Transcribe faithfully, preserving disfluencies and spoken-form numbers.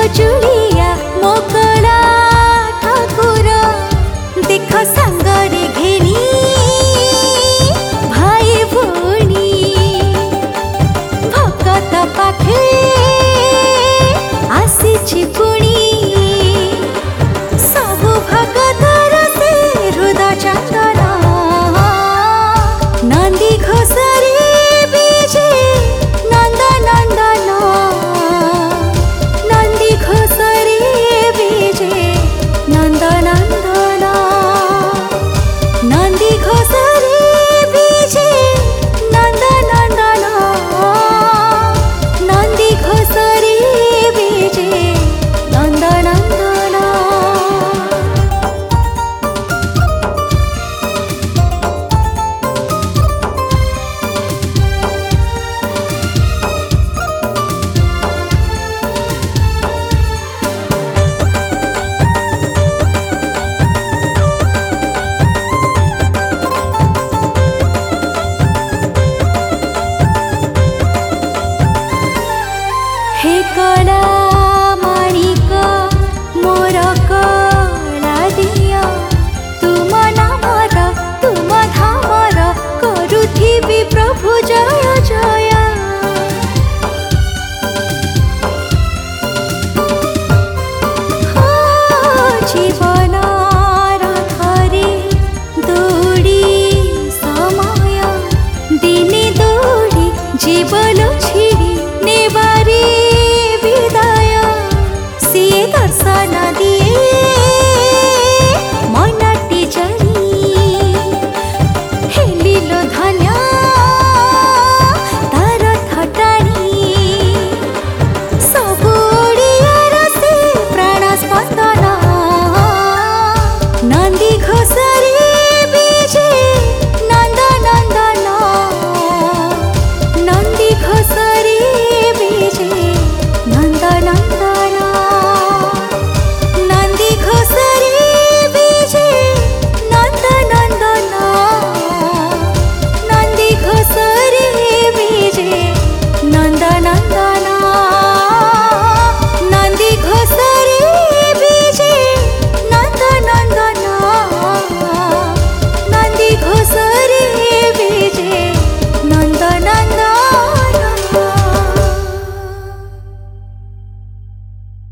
जुलिया मोकला ठाकुर देख संगरे घेनी भाई भूणी भगत पाखे आसी पुणी सबु भगतर से हृदय चंदन नंदी घोषरे बीजे नंद नंदन नंदी घोषरे बीजे नंद नंदन नंदी घोषरे बीजे नंद नंदन नंदी घोषरे बीजे नंद नंदन। हे कला माणिक मोर कला दिया तुम नामर तुम धामर करुथिबि प्रभु जय जय जीवन रथरे दौड़ी समय दिने दौड़ी जीवन छी